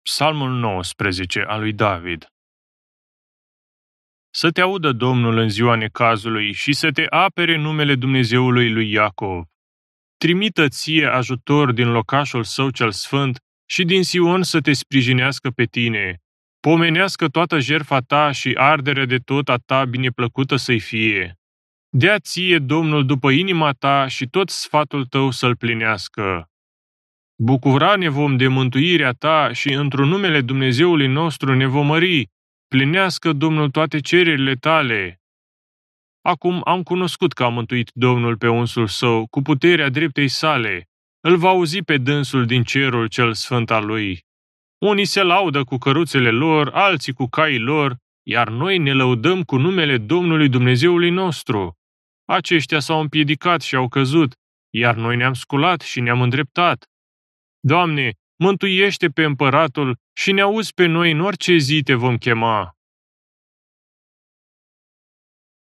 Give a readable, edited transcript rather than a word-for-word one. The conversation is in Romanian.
Psalmul 19 al lui David. Să te audă Domnul în ziua necazului și să te apere numele Dumnezeului lui Iacov. Trimită ție ajutor din locașul său cel sfânt și din Sion să te sprijinească pe tine. Pomenească toată jertfa ta și arderea de tot a ta bineplăcută să-i fie. Dea ție Domnul după inima ta și tot sfatul tău să-l plinească. Bucura ne vom de mântuirea ta și într-un numele Dumnezeului nostru ne vom mări. Plinească Domnul toate cererile tale. Acum am cunoscut că a mântuit Domnul pe unsul său cu puterea dreptei sale. Îl va auzi pe dânsul din cerul cel sfânt al lui. Unii se laudă cu căruțele lor, alții cu caii lor, iar noi ne lăudăm cu numele Domnului Dumnezeului nostru. Aceștia s-au împiedicat și au căzut, iar noi ne-am sculat și ne-am îndreptat. Doamne, mântuiește pe împăratul și ne auzi pe noi în orice zi te vom chema.